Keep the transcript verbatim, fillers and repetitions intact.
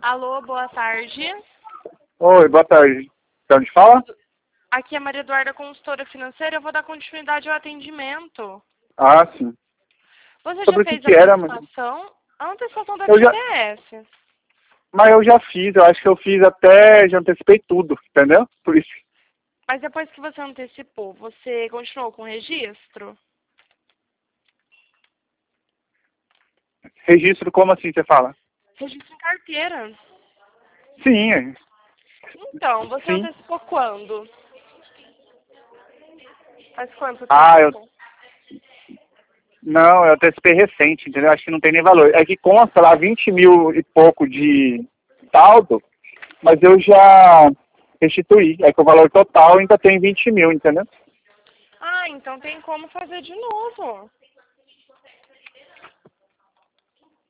Alô, boa tarde. Oi, boa tarde. De onde fala? Aqui é Maria Eduarda, consultora financeira. Eu vou dar continuidade ao atendimento. Ah, sim. Você já Sobre o que fez a que era, mas... antecipação? A antecipação do Eu já... F G T S. Mas eu já fiz, eu acho que eu fiz até, já antecipei tudo, entendeu? Por isso. Mas depois que você antecipou, você continuou com o registro? Registro, como assim você fala? Registro em carteira. Sim, é. Então, você Sim. antecipou quando? Faz quanto Ah, eu... tempo? Não, eu antecipei recente, entendeu? Acho que não tem nem valor. É que consta lá vinte mil e pouco de saldo, mas eu já restituí. É que o valor total ainda tem vinte mil, entendeu? Ah, então tem como fazer de novo.